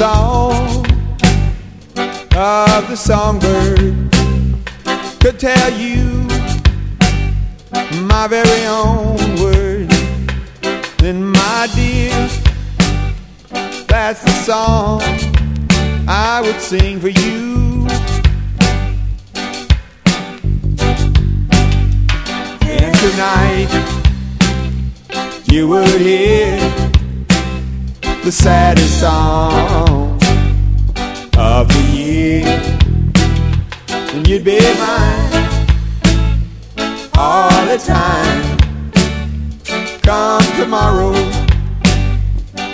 song of the songbird could tell you my very own words, then my dear, that's the song I would sing for you. And tonight you would hear the saddest song of the year, and you'd be mine all the time. Come tomorrow,